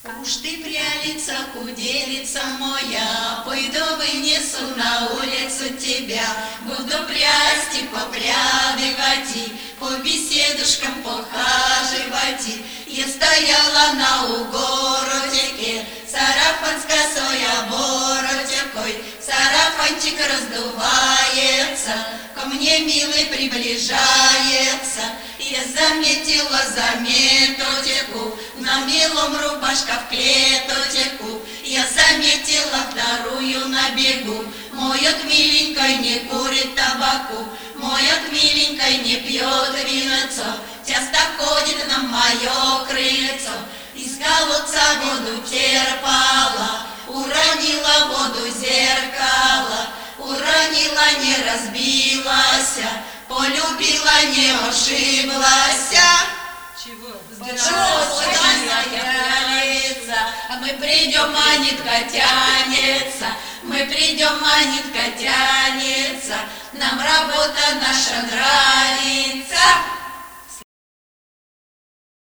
Уж ты прялица, куделица моя, пойду вынесу на улицу тебя, буду прясть и попрядывать, и по беседушкам похаживать. Я стояла на угородике, сарафан с косой оборотикой, сарафанчик раздувается, ко мне милый приближается. Я заметила заметочку, на милом рубашка в клеточку. Я заметила вторую на бегу, мой от миленькой не курит табаку, мой от миленькой не пьет винцо, часто ходит на мое крыльцо. Из колодца воду черпала, уронила воду зеркало, уронила, не разбилась, полюбила, не ошиблась. Чего? Взрослая пьяница, мы придем, манитка тянется, мы придем, манитка тянется, нам работа наша нравится.